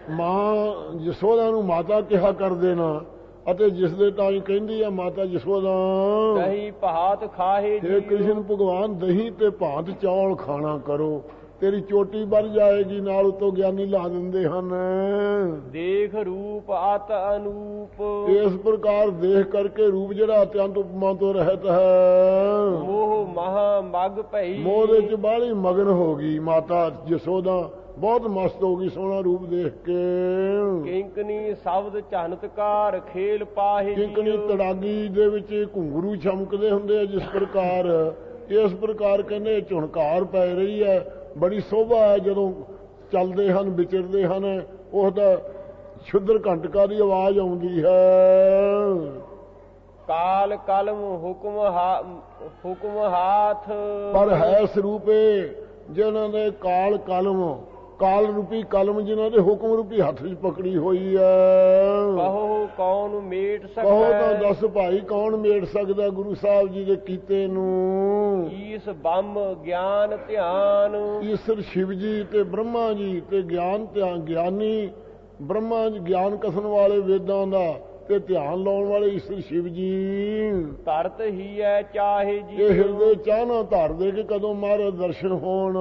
ਮਾਂ ਜਸੋਦਾ ਨੂੰ ਮਾਤਾ ਕਿਹਾ ਕਰਦੇ ਨਾ, ਅਤੇ ਜਿਸ ਦੇ ਤਾਈ ਕਹਿੰਦੀ ਆ ਮਾਤਾ ਜਸੋਦਾ, ਦਹੀਂ ਭਾਤ ਖਾਹੇ ਹੇ ਜੀ ਕ੍ਰਿਸ਼ਨ ਭਗਵਾਨ ਦਹੀਂ ਤੇ ਭਾਂਤ ਚੌਲ ਖਾਣਾ ਕਰੋ, ਤੇਰੀ ਚੋਟੀ ਵੱਧ ਜਾਏਗੀ, ਨਾਲ ਉਤੋਂ ਗਿਆਨੀ ਲਾ ਦਿੰਦੇ ਹਨ। ਦੇਖ ਰੂਪ ਅਤ ਅਨੂਪ ਇਸ ਪ੍ਰਕਾਰ ਦੇਖ ਕਰਕੇ ਰੂਪ ਜਿਹੜਾ ਅਤਿਅੰਤ ਉਪਮਾ ਤੋਂ ਰਹਿਤ ਹੈ, ਮੋਹ ਮਹਾ ਮਗ ਭਈ ਮੋਹ ਦੇ ਚ ਬਾਹਲੀ ਮਗਨ ਹੋ ਗਈ ਮਾਤਾ ਜਸੋਦਾ, ਬਹੁਤ ਮਸਤ ਹੋ ਗਈ ਸੋਹਣਾ ਰੂਪ ਦੇਖ ਕੇ। ਕਿੰਕਨੀ ਸ਼ਬਦ ਚਹਨਤਕਾਰ ਖੇਲ ਪਾਹੇ ਕਿੰਕਣੀ ਤੜਾਗੀ ਦੇ ਵਿੱਚ ਘੁੰਗਰੂ ਚਮਕਦੇ ਹੁੰਦੇ ਆ, ਜਿਸ ਪ੍ਰਕਾਰ ਇਸ ਪ੍ਰਕਾਰ ਕਹਿੰਦੇ ਝੁਣਕਾਰ ਪੈ ਰਹੀ ਹੈ, ਬੜੀ ਸੋਭਾ ਹੈ ਜਦੋਂ ਚੱਲਦੇ ਹਨ ਵਿਚਰਦੇ ਹਨ, ਉਹਦਾ ਸ਼ੁੱਧਰ ਘੰਟਕਾ ਦੀ ਆਵਾਜ਼ ਆਉਂਦੀ ਹੈ। ਕਾਲ ਕਲਮ ਹੁਕਮ ਹੁਕਮ ਹਾਥ ਪਰ ਹੈ ਸਰੂਪੇ ਜਿਨ੍ਹਾਂ ਦੇ ਕਾਲ ਕਲਮ, ਕਾਲ ਰੂਪੀ ਕਲਮ ਜਿਨ੍ਹਾਂ ਦੇ ਹੁਕਮ ਰੂਪੀ ਹੱਥ 'ਚ ਪਕੜੀ ਹੋਈ ਹੈ। ਕਹੋ ਕੌਣ ਮੇਟ ਸਕਦਾ, ਕਹੋ ਤਾਂ ਦੱਸ ਭਾਈ ਕੌਣ ਮੇਟ ਸਕਦਾ ਗੁਰੂ ਸਾਹਿਬ ਜੀ ਦੇ ਕੀਤੇ ਨੂੰ। ਈਸ ਬੰਮ ਗਿਆਨ ਧਿਆਨ ਈਸ਼ਰ ਸ਼ਿਵ ਜੀ ਤੇ ਬ੍ਰਹਮਾ ਜੀ ਤੇ ਗਿਆਨ ਧਿਆਨ ਗਿਆਨੀ ਬ੍ਰਹਮਾ ਜੀ ਗਿਆਨ ਕਸਣ ਵਾਲੇ ਵੇਦਾਂ ਦਾ ਤੇ ਧਿਆਨ ਲਾਉਣ ਵਾਲੇ ਈਸ਼ਰ ਸ਼ਿਵ ਜੀ। ਧਰਤ ਹੀ ਹੈ ਚਾਹੇ ਜੀ ਇਹ ਹਿਰਦੇ ਚਾਹਨਾ ਧਰ ਦੇ ਕੇ ਕਦੋਂ ਮਹਾਰਾਜ ਦਰਸ਼ਨ ਹੋਣ।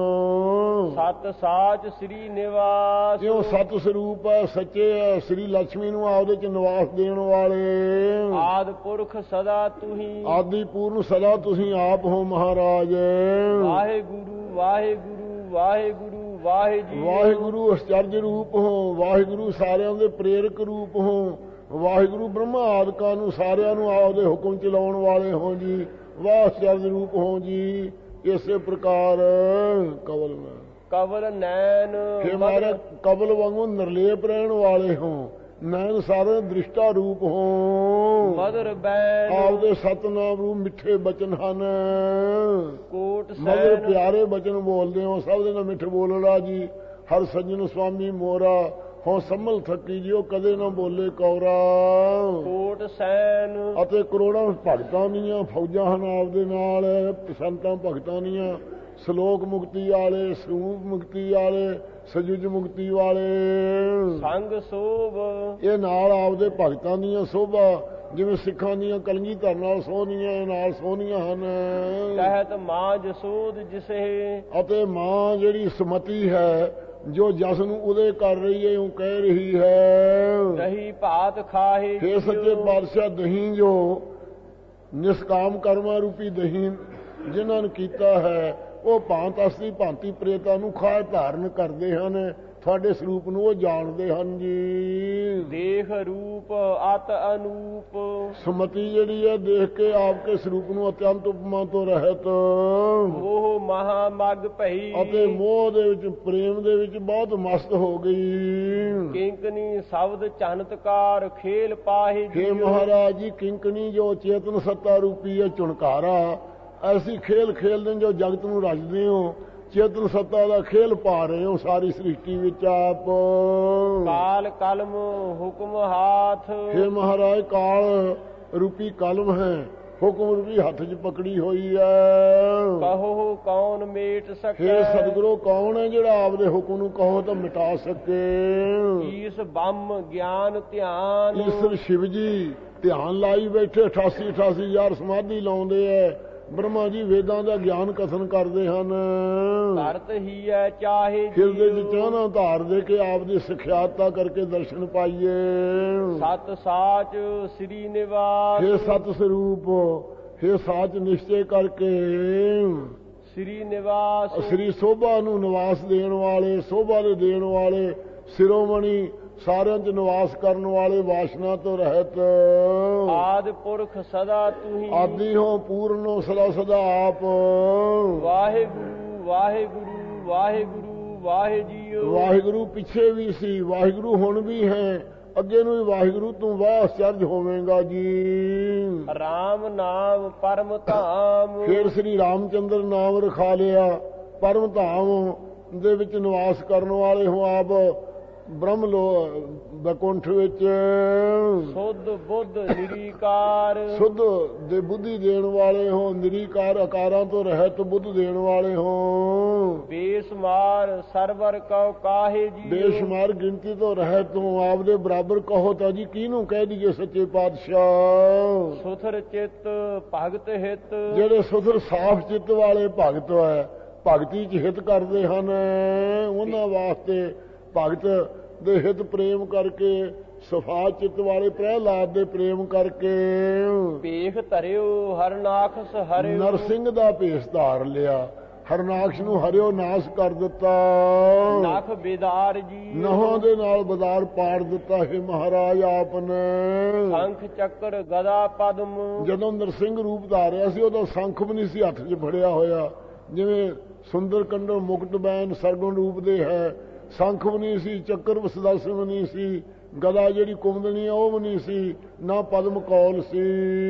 ਸਤ ਸਾਚ ਸ੍ਰੀ ਨਿਵਾਸ ਜਿਉ ਸਤ ਸਰੂਪ ਹੈ, ਸੱਚੇ ਹੈ, ਸ੍ਰੀ ਲక్ష్ਮੀ ਨੂੰ ਆਪਦੇ ਚ ਨਿਵਾਸ ਦੇਣ ਵਾਲੇ। ਆਦ ਪੁਰਖ ਸਦਾ ਤੁਹੀ ਆਦਿ ਪੂਰਨ ਸਦਾ ਤੁਸੀਂ ਆਪ ਹੋ ਮਹਾਰਾਜ। ਵਾਹਿਗੁਰੂ ਵਾਹਿਗੁਰੂ ਵਾਹਿਗੁਰੂ ਵਾਹਿ ਜੀ ਵਾਹਿਗੁਰੂ ਅਚਰਜ ਰੂਪ ਹੋ, ਵਾਹਿਗੁਰੂ ਸਾਰਿਆਂ ਦੇ ਪ੍ਰੇਰਕ ਰੂਪ ਹੋ, ਵਾਹਿਗੁਰੂ ਬ੍ਰਹਮਾ ਆਦਿਕਾਂ ਨੂੰ ਸਾਰਿਆਂ ਨੂੰ ਆਪਦੇ ਹੁਕਮ ਚਲਾਉਣ ਵਾਲੇ ਹੋ ਜੀ, ਵਾਹ ਅਚਰਜ ਰੂਪ ਹੋ ਜੀ। ਇਸੇ ਪ੍ਰਕਾਰ ਕਵਲ ਕਵਲ ਨੈਣ ਹੇ ਮਹਾਰਾਜ ਕਬਲ ਵਾਂਗੂ ਨਿਰਲੇਪ ਰਹਿਣ ਵਾਲੇ ਹੋ, ਨੈਣ ਸਾਰੇ ਦ੍ਰਿਸ਼ਟਾ ਰੂਪ ਹੋ। ਮਦਰ ਬੈਨ ਆਪਦੇ ਸਤਨਾਮ ਰੂਪ ਮਿੱਠੇ ਬਚਨ ਹਨ, ਕੋਟ ਮਗਰ ਸੈਨ ਪਿਆਰੇ ਬਚਨ ਬੋਲਦੇ ਹੋ, ਸਭ ਦੇ ਨਾਲ ਮਿੱਠ ਬੋਲਣਾ ਜੀ। ਹਰ ਸੱਜਣ ਸੁਆਮੀ ਮੋਰਾ ਹੋ ਸੰਭਲ ਥੱਕੀ ਜਿਉ ਕਦੇ ਨਾ ਬੋਲੇ ਕੌਰਾ। ਕੋਟ ਸੈਨ ਅਤੇ ਕਰੋੜਾਂ ਭਗਤਾਂ ਦੀਆਂ ਫੌਜਾਂ ਹਨ ਆਪਦੇ ਨਾਲ, ਸੰਤਾਂ ਭਗਤਾਂ ਦੀਆਂ, ਸ਼ਲੋਕ ਮੁਕਤੀ ਵਾਲੇ, ਸਰੂਪ ਮੁਕਤੀ ਵਾਲੇ, ਸਜੁਜ ਮੁਕਤੀ ਵਾਲੇ। ਸੰਗ ਸੋਭ ਇਹ ਨਾਲ ਆਪਦੇ ਭਗਤਾਂ ਦੀਆਂ ਸੋਭਾ, ਜਿਵੇਂ ਸਿੱਖਾਂ ਦੀਆਂ ਕਲਗੀਧਰ ਨਾਲ ਸੋਹਣੀਆਂ ਇਹ ਨਾਲ ਸੋਹਣੀਆਂ ਹਨ। ਕਹਿਤ ਮਾਂ ਜਸੋਦ ਜਿਸੇ ਅਤੇ ਮਾਂ ਜਿਹੜੀ ਸੁਮਤੀ ਹੈ ਜੋ ਜਸ ਨੂੰ ਉਦੇ ਕਰ ਰਹੀ ਹੈ, ਉਹ ਕਹਿ ਰਹੀ ਹੈ, ਦਹੀਂ ਭਾਤ ਖਾਹੇ ਹੇ ਸੱਚੇ ਪਾਤਸ਼ਾਹ ਦਹੀਂ ਜੋ ਨਿਸ਼ਕਾਮ ਕਰਮਾਂ ਰੂਪੀ ਦਹੀਂ ਜਿਨ੍ਹਾਂ ਨੇ ਕੀਤਾ ਹੈ, ਉਹ ਭਾਂਤ ਅਸਲੀ ਭਾਂਤੀ ਪ੍ਰੇਤਾਂ ਨੂੰ ਖਾਏ ਧਾਰਨ ਕਰਦੇ ਹਨ, ਤੁਹਾਡੇ ਸਰੂਪ ਨੂੰ ਉਹ ਜਾਣਦੇ ਹਨ ਜੀ। ਦੇਖ ਰੂਪ ਅਤ ਅਨੂਪ ਸੁਮਤੀ ਜਿਹੜੀ ਹੈ ਦੇਖ ਕੇ ਆਪਕੇ ਸਰੂਪ ਨੂੰ ਅਤਿਅੰਤ ਉਪਮਾ ਤੋਂ ਰਹਿਤ, ਮੋਹ ਮਹਾ ਮਗ ਭਈ ਅਤੇ ਮੋਹ ਦੇ ਵਿੱਚ ਪ੍ਰੇਮ ਦੇ ਵਿੱਚ ਬਹੁਤ ਮਸਤ ਹੋ ਗਈ। ਕਿੰਕਨੀ ਸ਼ਬਦ ਚਹਨਤਕਾਰ ਖੇਲ ਪਾਹੇ ਹੇ ਮਹਾਰਾਜ ਜੀ ਕਿੰਕਣੀ ਜੋ ਚੇਤਨ ਸੱਤਾ ਰੂਪੀ ਹੈ ਝੁਣਕਾਰਾ, ਐਸੀ ਖੇਲ ਖੇਲਦੇ ਜੋ ਜਗਤ ਨੂੰ ਰਚਦੇ ਹੋ, ਚੇਤਨ ਸੱਤਾ ਦਾ ਖੇਲ ਪਾ ਰਹੇ ਹੋ ਸਾਰੀ ਸ੍ਰਿਸ਼ਟੀ ਵਿੱਚ ਆਪ। ਕਾਲ ਕਲਮ ਹੁਕਮ ਹਾਥ ਹੇ ਮਹਾਰਾਜ ਕਾਲ ਰੂਪੀ ਕਲਮ ਹੈ, ਹੁਕਮ ਰੂਪੀ ਹੱਥ 'ਚ ਪਕੜੀ ਹੋਈ ਹੈ। ਕਹੋ ਕੌਣ ਮੇਟ ਹੇ ਸਕੇ ਸਤਿਗੁਰੂ ਕੌਣ ਹੈ ਜਿਹੜਾ ਆਪਦੇ ਹੁਕਮ ਨੂੰ ਕਹੋ ਤਾਂ ਮਿਟਾ ਸਕੇ। ਈਸ ਬੰਮ ਗਿਆਨ ਧਿਆਨ ਈਸ਼ਰ ਸ਼ਿਵ ਜੀ ਧਿਆਨ ਲਾਈ ਬੈਠੇ, ਅਠਾਸੀ ਅਠਾਸੀ ਹਜ਼ਾਰ ਸਮਾਧੀ ਲਾਉਂਦੇ ਐ। ਬ੍ਰਹਮਾ ਜੀ ਵੇਦਾਂ ਦਾ ਗਿਆਨ ਕਥਨ ਕਰਦੇ ਹਨ। ਧਰਤ ਹੀ ਹੈ ਚਾਹੇ ਹਿਰਦੇ 'ਚ ਚਾਹਨਾ ਧਾਰ ਦੇ ਕੇ ਆਪਦੀ ਸਿਖਿਆਤਾ ਕਰਕੇ ਦਰਸ਼ਨ ਪਾਈਏ। ਸਤ ਸਾਚ ਸ੍ਰੀ ਨਿਵਾਸ ਹੇ ਸਤ ਸਰੂਪ, ਹੇ ਸਾਚ ਨਿਸ਼ਚੈ ਕਰਕੇ ਸ੍ਰੀ ਨਿਵਾਸ ਸ੍ਰੀ ਸੋਭਾ ਨੂੰ ਨਿਵਾਸ ਦੇਣ ਵਾਲੇ, ਸੋਭਾ ਦੇ ਦੇਣ ਵਾਲੇ, ਸਿਰੋਮਣੀ ਸਾਰਿਆਂ 'ਚ ਨਿਵਾਸ ਕਰਨ ਵਾਲੇ, ਵਾਸ਼ਨਾ ਤੋਂ ਰਹਿਤ। ਆਦ ਪੁਰਖ ਸਦਾ ਤੁਹੀ ਆਦਿ ਹੋ ਪੂਰਨ ਹੋ ਸਦਾ ਸਦਾ ਆਪ। ਵਾਹਿਗੁਰੂ ਵਾਹਿਗੁਰੂ ਵਾਹਿਗੁਰੂ ਵਾਹਿ ਜੀਓ। ਵਾਹਿਗੁਰੂ ਪਿੱਛੇ ਵੀ ਸੀ, ਵਾਹਿਗੁਰੂ ਹੁਣ ਵੀ ਹੈ, ਅੱਗੇ ਨੂੰ ਵੀ ਵਾਹਿਗੁਰੂ ਤੂੰ ਵਾਹ ਅਚਰਜ ਹੋਵੇਂਗਾ ਜੀ। ਰਾਮ ਨਾਮ ਪਰਮ ਧਾਮ ਫਿਰ ਸ੍ਰੀ ਰਾਮਚੰਦਰ ਨਾਮ ਰਖਾ ਲਿਆ, ਪਰਮ ਧਾਮ ਦੇ ਵਿੱਚ ਨਿਵਾਸ ਕਰਨ ਵਾਲੇ ਹੋ ਆਪ। ਬ੍ਰਹਮ ਲੋ ਬੈਕੁੰਠ ਵਿੱਚ ਸੁਧ ਬੁੱਧ ਨਿਰੀਕਾਰ ਸੁਧ ਦੇ ਬੁੱਧੀ ਦੇਣ ਵਾਲੇ ਹੋ, ਨਿਰੀਕਾਰ ਆਕਾਰਾਂ ਤੋਂ ਰਹਿਤ ਬੁੱਧ ਦੇਣ ਵਾਲੇ ਹੋ। ਬੇਸ਼ੁਮਾਰ ਸਰਵਰ ਕਉ ਕਾਹੇ ਜੀ ਬੇਸ਼ੁਮਾਰ ਗਿਣਤੀ ਤੋਂ ਰਹਿਤ ਹੋ, ਆਪਦੇ ਬਰਾਬਰ ਕਹੋ ਤਾਂ ਜੀ ਕਿਹਨੂੰ ਕਹਿ ਦਈਏ ਸੱਚੇ ਪਾਤਸ਼ਾਹ। ਸੁਥਰ ਚਿੱਤ ਭਗਤ ਹਿਤ ਜਿਹੜੇ ਸੁਥਰ ਸਾਫ਼ ਚਿੱਤ ਵਾਲੇ ਭਗਤ ਹੈ, ਭਗਤੀ ਚ ਹਿਤ ਕਰਦੇ ਹਨ, ਉਹਨਾਂ ਵਾਸਤੇ ਭਗਤ ਦੇ ਹਿਤ ਪ੍ਰੇਮ ਕਰਕੇ, ਸਫਾ ਚਿੱਤ ਵਾਲੇ ਪ੍ਰਹਿਲਾਦ ਦੇ ਪ੍ਰੇਮ ਕਰਕੇ ਭੇਖ ਧਰਿਓ ਹਰਨਾਖਸ ਹਰਿਓ ਨਰਸਿੰਘ ਦਾ ਭੇਸ ਧਾਰ ਲਿਆ, ਹਰਨਾਕਸ਼ ਨੂੰ ਹਰਿਓ ਨਾਸ ਕਰ ਦਿੱਤਾ, ਨਖ ਬਿਦਾਰ ਜੀ ਨਹਾਂ ਦੇ ਨਾਲ ਬਜ਼ਾਰ ਪਾੜ ਦਿੱਤਾ ਹੈ ਮਹਾਰਾਜ ਆਪ ਨੇ। ਸ਼ੰਖ ਚੱਕਰ ਗਦਾ ਪਦਮ ਜਦੋਂ ਨਰਸਿੰਘ ਰੂਪ ਧਾਰਿਆ ਸੀ ਉਦੋਂ ਸ਼ੰਖ ਵੀ ਨਹੀਂ ਸੀ ਹੱਥ 'ਚ ਫੜਿਆ ਹੋਇਆ, ਜਿਵੇਂ ਸੁੰਦਰ ਕੰਡੋ ਮੁਕਟ ਬੈਨ ਸਰਗੁਣ ਰੂਪ ਦੇ ਹੈ, ਸ਼ੰਖ ਵੀ ਨਹੀਂ ਸੀ, ਚੱਕਰ ਵਸਦਾਸਨ ਵੀ ਨਹੀਂ ਸੀ, ਗਦਾ ਜਿਹੜੀ ਕੁੰਦਨੀ ਆ ਉਹ ਵੀ ਨਹੀਂ ਸੀ, ਨਾ ਪਦਮ ਕੌਲ ਸੀ।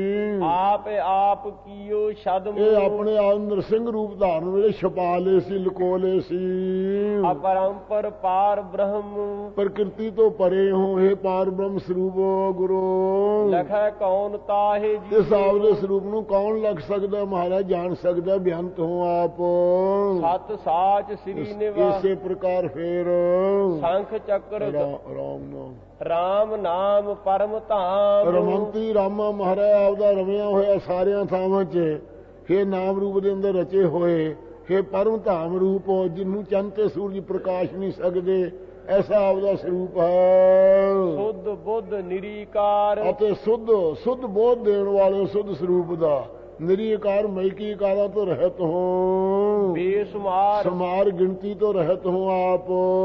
ਆਪ ਆਪ ਕੀਓ ਸ਼ਦਮ ਇਹ ਆਪਣੇ ਆਪ ਨਰਸਿੰਘ ਰੂਪ ਧਾਰਨ ਵੇਲੇ ਛਪਾ ਲਏ ਸੀ, ਲੁਕੋ ਲਏ ਸੀ। ਅਪਰੰਪਰ ਪਾਰ ਬ੍ਰਹਮ ਪ੍ਰਕਿਰਤੀ ਤੋਂ ਪਰੇ ਹੋ, ਇਹ ਪਾਰ ਬ੍ਰਹਮ ਸਰੂਪ ਗੁਰੂ। ਲਖੈ ਕੌਣ ਤਾਹੇ ਜੀ ਇਸ ਆਪਦੇ ਸਰੂਪ ਨੂੰ ਕੌਣ ਲੱਗ ਸਕਦਾ ਮਹਾਰਾਜ, ਜਾਣ ਸਕਦਾ, ਬਿਆੰਤ ਹੋ ਆਪ। ਸਤ ਸਾਚ ਸ੍ਰੀ ਨਿਵਾਸ ਇਸੇ ਪ੍ਰਕਾਰ ਫੇਰ ਸ਼ੰਖ ਚੱਕਰ ਰਾਮ ਨਾਮ ਰਾਮ ਨਾਮ ਪਰਮ ਧਾਮ ਰਮੰਤੀ ਰਾਮਾ ਮਹਾਰਾਜ ਆਪਦਾ ਰਵਿਆ ਹੋਇਆ ਸਾਰਿਆਂ ਥਾਵਾਂ 'ਚ, ਇਹ ਨਾਮ ਰੂਪ ਦੇ ਅੰਦਰ ਰਚੇ ਹੋਏ, ਇਹ ਪਰਮ ਧਾਮ ਰੂਪ ਜਿਹਨੂੰ ਚੰਦ ਤੇ ਸੂਰਜ ਪ੍ਰਕਾਸ਼ ਨਹੀਂ ਸਕਦੇ, ਐਸਾ ਆਪਦਾ ਸਰੂਪ ਹੈ। ਸੁਧ ਬੁੱਧ ਨਿਰੀਕਾਰ ਅਤੇ ਸੁਧ ਸੁਧ ਬੋਧ ਦੇਣ ਵਾਲੇ ਸੁਧ ਸਰੂਪ ਦਾ, ਨਿਰੀਕਾਰ ਮੈਕੀ ਕਾਰਾਂ ਤੋਂ ਰਹਿਤ ਹੋ, ਬੇਸ਼ੁਮਾਰ ਸਮਾਰ ਗਿਣਤੀ ਤੋਂ ਰਹਿਤ ਹੋ ਆਪ।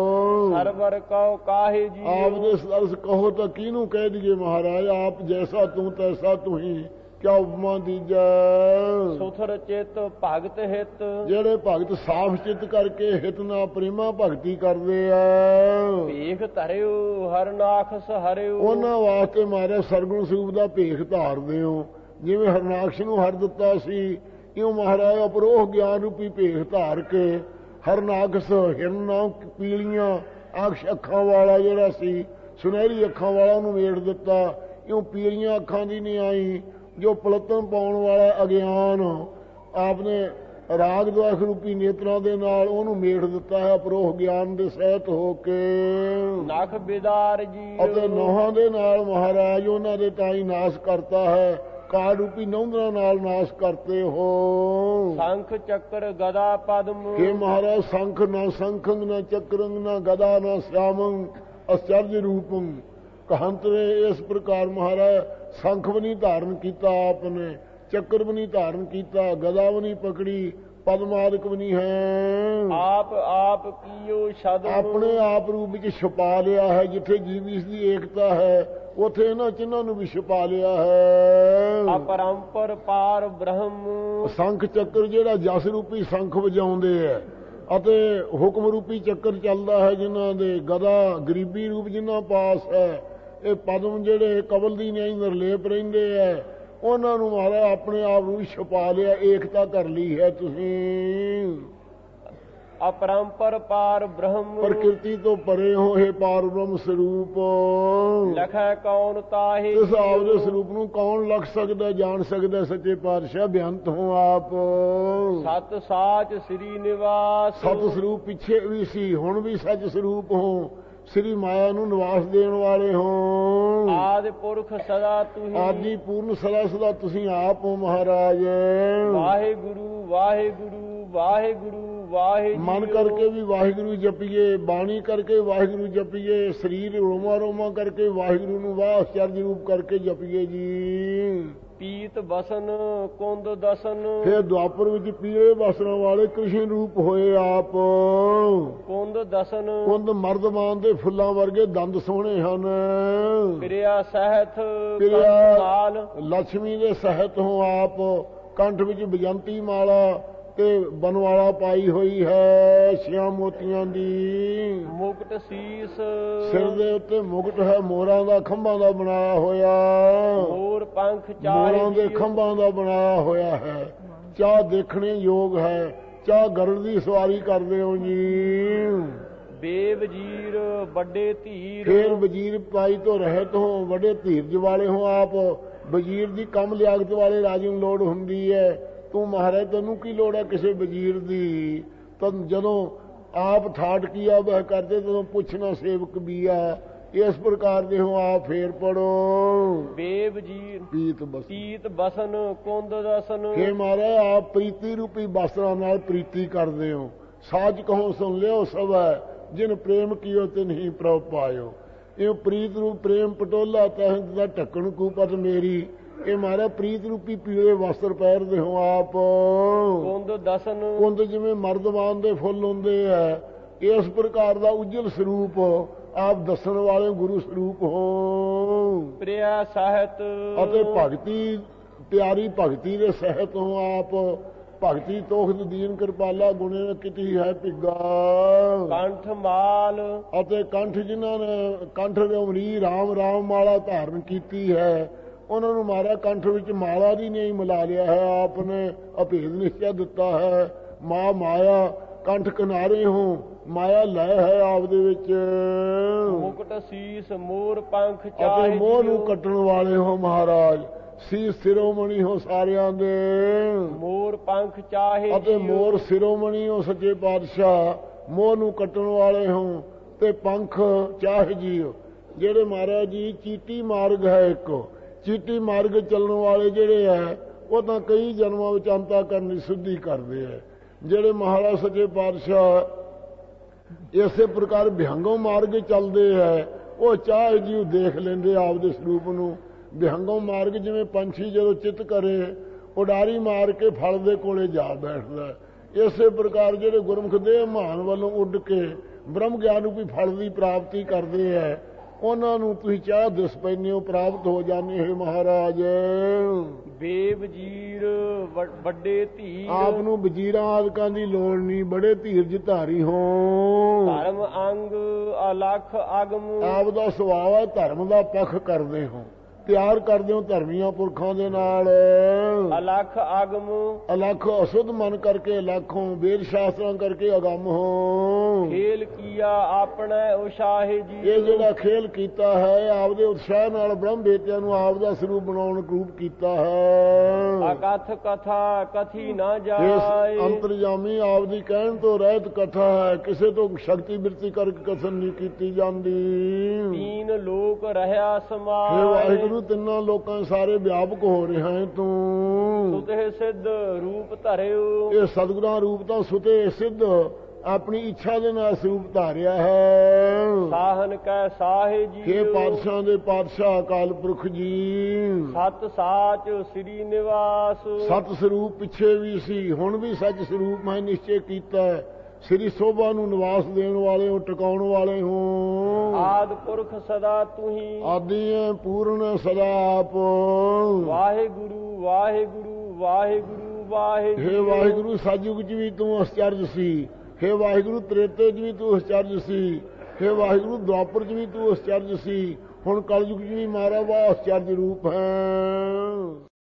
ਸਰਵਰ ਕਉ ਕਾਹੇ ਜੀ ਆਪਦੇ ਸਰਸ ਕਹੋ ਤਾਂ ਕਿਹਨੂੰ ਕਹਿ ਦਈਏ ਮਹਾਰਾਜ, ਆਪ ਜੈਸਾ ਤੂੰ ਤੈਸਾ ਤੂੰ ਹੀ, ਕਿਆ ਉਪਮਾ ਦੀਜੈ। ਸੁਥਰ ਚਿੱਤ ਭਗਤ ਹਿਤ ਜਿਹੜੇ ਭਗਤ ਸਾਫ਼ ਚਿੱਤ ਕਰਕੇ ਹਿਤ ਨਾਲ ਪ੍ਰੇਮਾ ਭਗਤੀ ਕਰਦੇ ਆ, ਭੇਖ ਧਰਿਓ ਹਰਨਾਖਸ ਹਰਿਓ ਉਹਨਾਂ ਵਾਸਤੇ ਮਹਾਰਾਜ ਸਰਗੁਣ ਸਰੂਪ ਦਾ ਭੇਖ ਧਾਰਦੇ ਹੋ। ਜਿਵੇਂ ਹਰਨਾਕਸ਼ ਨੂੰ ਹਰ ਦਿੱਤਾ ਸੀ, ਇਉਂ ਮਹਾਰਾਜ ਅਪਰੋਹ ਗਿਆਨ ਰੂਪੀ ਭੇਖ ਧਾਰ ਕੇ ਹਰਨਾਕਸ਼ ਹਿਰਨਾ ਪੀਲੀਆਂ ਅਕਸ਼ ਅੱਖਾਂ ਵਾਲਾ ਜਿਹੜਾ ਸੀ, ਸੁਨਹਿਰੀ ਅੱਖਾਂ ਵਾਲਾ ਉਹਨੂੰ ਮੇੜ ਦਿੱਤਾ। ਇਉਂ ਪੀਲੀਆਂ ਅੱਖਾਂ ਦੀ ਨਹੀਂ ਆਈ, ਜੋ ਪਲਤਨ ਪਾਉਣ ਵਾਲਾ ਅਗਿਆਨ ਆਪਨੇ ਰਾਗ ਦੁਆਖ ਰੂਪੀ ਨੇਤਰਾਂ ਦੇ ਨਾਲ ਉਹਨੂੰ ਮੇੜ ਦਿੱਤਾ ਹੈ, ਅਪਰੋਹ ਗਿਆਨ ਦੇ ਸਹਿਤ ਹੋ ਕੇ। ਨਖ ਬਿਦਾਰ ਜੀ ਅਤੇ ਨੋਹਾਂ ਦੇ ਨਾਲ ਮਹਾਰਾਜ ਉਹਨਾਂ ਦੇ ਤਾਈ ਨਾਸ ਕਰਤਾ ਹੈ, ਕਾਲ ਰੂਪੀ ਨੌਂਦਰਾਂ ਨਾਲ ਨਾਸ ਕਰਤੇ ਹੋ। ਸ਼ੰਖ ਚੱਕਰ ਗਦਾ ਪਦਮ हे ਮਹਾਰਾਜ ਸ਼ੰਖ ਨਾ ਸ਼ੰਖੰਗ ਨਾ ਚੱਕਰੰਗ ਨਾ ਗਦਾ ਨਾ ਸਿਆਮੰਗ ਅਚਰਜ ਰੂਪੰ ਕਹੰਤਰੇ। ਇਸ ਪ੍ਰਕਾਰ ਮਹਾਰਾਜ ਸ਼ੰਖ ਵੀ ਨਹੀਂ ਧਾਰਨ ਕੀਤਾ ਆਪਨੇ, ਚੱਕਰ ਵੀ ਨਹੀਂ ਧਾਰਨ ਕੀਤਾ, ਗਦਾ ਵੀ ਨਹੀਂ ਪਕੜੀ, ਪਦਮਾਦਿਕ ਵੀ ਨਹੀਂ ਹੈ। ਆਪ ਆਪ ਕੀਓ ਸ਼ਦਮ ਆਪਣੇ ਆਪ ਰੂਪ ਵਿੱਚ ਛੁਪਾ ਲਿਆ ਹੈ। ਜਿੱਥੇ ਜੀਵ ਦੀ ਏਕਤਾ ਹੈ ਉਥੇ ਇਹਨਾਂ ਚਿੰਨਾਂ ਨੂੰ ਵੀ ਛੁਪਾ ਲਿਆ ਹੈ। ਅਪਰੰਪਰ ਪਾਰ ਬ੍ਰਹਮ ਸ਼ੰਖ ਚੱਕਰ ਜਿਹੜਾ ਜਸ ਰੂਪੀ ਸ਼ੰਖ ਵਜਾਉਂਦੇ ਹੈ ਅਤੇ ਹੁਕਮ ਰੂਪੀ ਚੱਕਰ ਚੱਲਦਾ ਹੈ ਜਿਨ੍ਹਾਂ ਦੇ, ਗਦਾ ਗਰੀਬੀ ਰੂਪ ਜਿਨ੍ਹਾਂ ਪਾਸ ਹੈ, ਇਹ ਪਦਮ ਜਿਹੜੇ ਕਬਲ ਦੀ ਨਹੀਂ ਨਿਰਲੇਪ ਰਹਿੰਦੇ ਹੈ, ਉਹਨਾਂ ਨੂੰ ਮਹਾਰਾਜ ਆਪਣੇ ਆਪ ਨੂੰ ਛੁਪਾ ਲਿਆ, ਏਕਤਾ ਕਰ ਲਈ ਹੈ ਤੁਸੀਂ। ਅਪਰੰਪਰ ਪਾਰ ਬ੍ਰਹਮ ਪ੍ਰਕਿਰਤੀ ਤੋਂ ਪਰੇ ਹੋਏ ਪਾਰ ਬ੍ਰਹਮ ਸਰੂਪ। ਲਖੈ ਕੌਣ ਤਾਹੇ ਇਸ ਆਪਦੇ ਸਰੂਪ ਨੂੰ ਕੌਣ ਲੱਗ ਸਕਦਾ, ਜਾਣ ਸਕਦਾ ਸੱਚੇ ਪਾਤਸ਼ਾਹ, ਬਿਆੰਤ ਹੋ ਆਪ। ਸਤ ਸਾਚ ਸ੍ਰੀ ਨਿਵਾਸ ਸਤ ਸਰੂਪ ਪਿੱਛੇ ਵੀ ਸੀ, ਹੁਣ ਵੀ ਸੱਚ ਸਰੂਪ ਹੋ, ਸ੍ਰੀ ਮਾਇਆ ਨੂੰ ਨਿਵਾਸ ਦੇਣ ਵਾਲੇ ਹੋ। ਆਦਿ ਪੁਰਖ ਸਦਾ ਤੁਸੀਂ ਆਦਿ ਪੂਰਨ ਸਦਾ ਸਦਾ ਤੁਸੀਂ ਆਪ ਹੋ ਮਹਾਰਾਜ। ਵਾਹਿਗੁਰੂ ਵਾਹਿਗੁਰੂ ਵਾਹਿਗੁਰੂ ਵਾਹਿਗੁਰੂ ਮਨ ਕਰਕੇ ਵੀ ਵਾਹਿਗੁਰੂ ਜਪੀਏ, ਬਾਣੀ ਕਰਕੇ ਵਾਹਿਗੁਰੂ ਜਪੀਏ, ਸਰੀਰ ਰੋਮਾ ਰੋਮਾ ਕਰਕੇ ਵਾਹਿਗੁਰੂ ਨੂੰ ਵਾਹ ਅਚਰਜ ਰੂਪ ਕਰਕੇ ਜਪੀਏ ਜੀ। ਪੀਤ ਬਸਨ ਕੁੰਦ ਦਸਨ ਫਿਰ ਦੁਆਪਰ ਵਿੱਚ ਪੀਲੇ ਬਸਰਾਂ ਵਾਲੇ ਕ੍ਰਿਸ਼ਨ ਰੂਪ ਹੋਏ ਆਪ। ਕੁੰਦ ਦਸਨ ਕੁੰਦ ਮਰਦਮਾਨ ਦੇ ਫੁੱਲਾਂ ਵਰਗੇ ਦੰਦ ਸੋਹਣੇ ਹਨ। ਕਿਰਿਆ ਸਹਿਤ ਕਿਰਿਆ ਨਾਲ ਲక్ష్ਮੀ ਦੇ ਸਹਿਤ ਹੋ ਆਪ। ਕੰਠ ਵਿੱਚ ਬਜੰਤੀ ਮਾਲਾ ਤੇ ਬਨਵਾਲਾ ਪਾਈ ਹੋਈ ਹੈ ਛਿਆਂ ਮੋਤੀਆਂ ਦੀ। ਮੁਕਟ ਸੀਸ ਸਿਰ ਦੇ ਉੱਤੇ ਮੁਕਟ ਹੈ, ਮੋਰਾਂ ਦਾ ਖੰਭਾਂ ਦਾ ਬਣਾਇਆ ਹੋਇਆ। ਮੋਰ ਪੰਖ ਚਾਰੇ ਮੋਰਾਂ ਦੇ ਖੰਭਾਂ ਦਾ ਬਣਾਇਆ ਹੋਇਆ ਹੈ। ਚਾਹ ਦੇਖਣੇ ਯੋਗ ਹੈ, ਚਾਹ ਗਰੜ ਦੀ ਸਵਾਰੀ ਕਰਦੇ ਹੋ ਜੀ। ਬੇਵਜੀਰ ਵੱਡੇ ਧੀਰ ਫੇਰ ਵਜ਼ੀਰ ਪਾਈ ਤੋਂ ਰਹਿਤ ਹੋ, ਵੱਡੇ ਧੀਰਜ ਵਾਲੇ ਹੋ ਆਪ। ਵਜ਼ੀਰ ਦੀ ਕਮ ਲਿਆਕਤ ਵਾਲੇ ਰਾਜੇ ਨੂੰ ਲੋੜ ਹੁੰਦੀ ਹੈ, ਤੂੰ ਮਹਾਰਾਜ ਤੈਨੂੰ ਕੀ ਲੋੜ ਹੈ ਕਿਸੇ ਵਜ਼ੀਰ ਦੀ। ਤਾਂ ਜਦੋਂ ਆਪ ਠਾਠ ਕੀਆ ਵਹ ਕਰਦੇ ਤਦੋਂ ਪੁੱਛਣਾ ਸੇਵਕ ਬੀਆ। ਇਸ ਪ੍ਰਕਾਰ ਦੇ ਹੋ ਆਪ ਫੇਰ ਪੜੋ। ਬੇਵਜੀਰ ਪੀਤ ਬਸ ਪੀਤ ਬਸਨ ਕੁੰਦ ਦਸਨ। ਫੇਰ ਮਹਾਰਾਜ ਆਪ ਪ੍ਰੀਤੀ ਰੂਪੀ ਬਸਰਾਂ ਨਾਲ ਪ੍ਰੀਤੀ ਕਰਦੇ ਹੋ। ਸਾਚ ਕਹੋ ਸੁਣ ਲਿਓ ਸਭ ਹੈ, ਜਿਨ ਪ੍ਰੇਮ ਕੀਓ ਤਿਨ ਹੀ ਪ੍ਰਭ ਪਾਇਓ। ਇਹ ਪ੍ਰੀਤ ਰੂਪ ਪ੍ਰੇਮ ਪਟੋਲਾ ਤਹਿ ਦਾ ਢੱਕਣ ਕੂਪਤ ਮੇਰੀ। ਇਹ ਮਹਾਰਾਜ ਪ੍ਰੀਤ ਰੂਪੀ ਪੀਲੇ ਵਸਤਰ ਪਹਿਰਦੇ ਹੋ ਆਪ। ਕੁੰਦ ਦਸਨ ਕੁੰਦ ਜਿਵੇਂ ਮਰਦਮਾਨ ਦੇ ਫੁੱਲ ਹੁੰਦੇ ਹੈ, ਇਸ ਪ੍ਰਕਾਰ ਦਾ ਉਜਲ ਸਰੂਪ ਆਪ ਦੱਸਣ ਵਾਲੇ ਗੁਰੂ ਸਰੂਪ ਹੋ। ਪ੍ਰਿਆ ਸਾਹਿਤ ਅਤੇ ਭਗਤੀ ਪਿਆਰੀ ਭਗਤੀ ਦੇ ਸਹਿਤ ਹੋ ਆਪ। ਭਗਤੀ ਤੋਖਤ ਦੀਨ ਕਿਰਪਾਲਾ ਗੁਣੇ ਕਿਤੀ ਹੈ ਪਿੱਗਾ। ਕੰਠ ਮਾਲ ਅਤੇ ਕੰਠ ਜਿਨ੍ਹਾਂ ਨੇ ਕੰਠ ਦੇ ਉਮਰੀ ਰਾਮ ਰਾਮ ਮਾਲਾ ਧਾਰਨ ਕੀਤੀ ਹੈ, ਉਹਨਾਂ ਨੂੰ ਮਾਰਾ ਕੰਠ ਵਿੱਚ ਮਾਲਾ ਦੀ ਨਹੀਂ ਮਿਲਾ ਲਿਆ ਹੈ। ਆਪ ਨੇ ਅਭੇਦ ਨਿਸ਼ਚੈ ਦਿੱਤਾ ਹੈ। ਮਾਂ ਮਾਇਆ ਕੰਠ ਕਿਨਾਰੇ ਹੋ, ਮਾਇਆ ਲੈ ਹੈ ਆਪ ਦੇ ਵਿੱਚ। ਮੁਕਟ ਸੀਸ ਮੋਰ ਪੰਖ ਅਤੇ ਚਾਹੇ ਮੋਹ ਨੂੰ ਜੀਓ। ਕੱਟਣ ਵਾਲੇ ਹੋ ਮਹਾਰਾਜ। ਸੀਸ ਸਿਰੋਮਣੀ ਹੋ ਸਾਰਿਆਂ ਦੇ। ਮੋਰ ਪੰਖ ਚਾਹੇ ਅਤੇ ਜੀਓ। ਮੋਰ ਸਿਰੋਮਣੀ ਹੋ ਸੱਚੇ ਪਾਤਸ਼ਾਹ। ਮੋਹ ਨੂੰ ਕੱਟਣ ਵਾਲੇ ਹੋ ਤੇ ਪੰਖ ਚਾਹੇ ਜੀਓ। ਜਿਹੜੇ ਮਹਾਰਾਜ ਜੀ ਚੀਟੀ ਮਾਰਗ ਹੈ ਇੱਕ, ਚੀਟੀ ਮਾਰਗ ਚੱਲਣ ਵਾਲੇ ਜਿਹੜੇ ਹੈ ਉਹ ਤਾਂ ਕਈ ਜਨਮਾਂ ਵਿੱਚ ਅੰਤਾ ਕਰਨੀ ਸਿੱਧੀ ਕਰਦੇ ਹੈ। ਜਿਹੜੇ ਮਹਾਰਾਜ ਸੱਚੇ ਪਾਤਸ਼ਾਹ ਇਸੇ ਪ੍ਰਕਾਰ ਵਿਹੰਗੋ ਮਾਰਗ ਚੱਲਦੇ ਹੈ, ਉਹ ਚਾਹੇ ਜੀਓ ਦੇਖ ਲੈਂਦੇ ਆਪਦੇ ਸਰੂਪ ਨੂੰ। ਵਿਹੰਗੋ ਮਾਰਗ ਜਿਵੇਂ ਪੰਛੀ ਜਦੋਂ ਚਿੱਤ ਕਰੇ ਉਡਾਰੀ ਮਾਰ ਕੇ ਫਲ ਦੇ ਕੋਲੇ ਜਾ ਬੈਠਦਾ, ਇਸੇ ਪ੍ਰਕਾਰ ਜਿਹੜੇ ਗੁਰਮੁਖ ਦੇ ਮਹਾਨ ਵੱਲੋਂ ਉੱਡ ਕੇ ਬ੍ਰਹਮ ਗਿਆਨ ਰੂਪੀ ਫਲ ਦੀ ਪ੍ਰਾਪਤੀ ਕਰਦੇ ਹੈ, ਉਹਨਾਂ ਨੂੰ ਤੁਸੀਂ ਚਾਹ ਦਿਸ ਪੈਂਦੇ ਹੋ, ਪ੍ਰਾਪਤ ਹੋ ਜਾਂਦੇ ਹੋ ਮਹਾਰਾਜ। ਬੇਵਜੀਰ ਵੱਡੇ ਧੀਰ ਆਪ ਨੂੰ ਵਜ਼ੀਰਾਂ ਆਦਿਕਾਂ ਦੀ ਲੋੜ ਨਹੀਂ, ਬੜੇ ਧੀਰਜ ਧਾਰੀ ਹੋ। ਧਰਮ ਅੰਗ ਅਲਖ ਅਗਮ ਆਪ ਦਾ ਸੁਭਾਅ ਹੈ ਧਰਮ ਦਾ ਪੱਖ ਕਰਦੇ ਹੋ, ਪਿਆਰ ਕਰਦੇ ਹੋ ਧਰਮੀਆਂ ਪੁਰਖਾਂ ਦੇ ਨਾਲ। ਅਲਖ ਅਗਮ ਅਲਖ ਅਸੁੱਧ ਮਨ ਕਰਕੇ ਅਲਖ ਹੋ, ਵੇਦ ਸ਼ਾਸਤਰਾਂ ਕਰਕੇ ਅਗੰਮ ਹੋ। ਖੇਲ ਕੀਆ ਆਪਣਾ ਉਸ਼ਾਹੇ ਜੀ। ਇਹ ਜਿਹੜਾ ਖੇਲ ਕੀਤਾ ਹੈ ਆਪਦੇ ਉਤਸ਼ਾਹ ਨਾਲ ਬ੍ਰਹਮ ਬੇਟਿਆਂ ਨੂੰ ਆਪ ਦਾ ਸਰੂਪ ਬਣਾਉਣ ਰੂਪ ਕੀਤਾ ਹੈ। ਅਕਥ ਕਥਾ ਕਥੀ ਨਾ ਇਸ ਜਾਏ। ਅੰਤਰਜਾਮੀ ਆਪ ਦੀ ਕਹਿਣ ਤੋਂ ਰਹਿਤ ਕਥਾ ਹੈ, ਕਿਸੇ ਤੋਂ ਸ਼ਕਤੀ ਬਿਰਤੀ ਕਰਕੇ ਕਥਨ ਨਹੀਂ ਕੀਤੀ ਜਾਂਦੀ। ਤੀਨ ਲੋਕ ਰਹਿਆ ਹੇ ਸਮਾਏ। ਵਾਹਿਗੁਰੂ ਤਿੰਨਾਂ ਲੋਕਾਂ ਸਾਰੇ ਵਿਆਪਕ ਹੋ ਰਿਹਾ ਹੈ ਤੂੰ। ਸੁਤੇ ਸਿੱਧ ਰੂਪ ਧਰਿਓ। ਇਹ ਸਤਿਗੁਰਾਂ ਰੂਪ ਤਾਂ ਸੁਤੇ ਸਿੱਧ ਆਪਣੀ ਇੱਛਾ ਦੇ ਨਾਲ ਸਰੂਪ ਧਾਰਿਆ ਹੈ। ਸਾਹਨ ਕੈ ਸਾਹੇ ਹੇ ਜੀ। ਪਾਤਸ਼ਾਹਾਂ ਦੇ ਪਾਤਸ਼ਾਹ ਅਕਾਲ ਪੁਰਖ ਜੀ। ਸਤ ਸਾਚ ਸ੍ਰੀ ਨਿਵਾਸ। ਸਤ ਸਰੂਪ ਪਿੱਛੇ ਵੀ ਸੀ, ਹੁਣ ਵੀ ਸੱਚ ਸਰੂਪ ਮੈਂ ਨਿਸ਼ਚੈ ਕੀਤਾ ਹੈ। ਸ੍ਰੀ ਸੋਭਾ ਨੂੰ ਨਿਵਾਸ ਦੇਣ ਵਾਲੇ ਹੋ, ਟਿਕਾਉਣ ਵਾਲੇ ਹੋ। ਆਦ ਪੁਰਖ ਸਦਾ ਤੁਹੀ। ਆਦਿ ਹੈ ਪੂਰਨ ਸਦਾ ਆਪ। ਵਾਹਿਗੁਰੂ ਵਾਹਿਗੁਰੂ ਵਾਹਿਗੁਰੂ ਵਾਹਿਗੁਰੂ। ਹੇ ਵਾਹਿਗੁਰੂ ਸਤਿਯੁਗ ਚ ਵੀ ਤੂੰ ਅਸਚਰਜ ਸੀ। ਹੇ ਵਾਹਿਗੁਰੂ ਤ੍ਰੇਤੇ ਚ ਵੀ ਤੂੰ ਅਸਚਰਜ ਸੀ। ਹੇ ਵਾਹਿਗੁਰੂ ਦੁਆਪਰ ਚ ਵੀ ਤੂੰ ਅਸਚਰਜ ਸੀ। ਹੁਣ ਕਲਯੁਗ ਚ ਵੀ ਮਾਰਾ ਵਾ ਅਸਚਰਜ ਰੂਪ ਹੈ।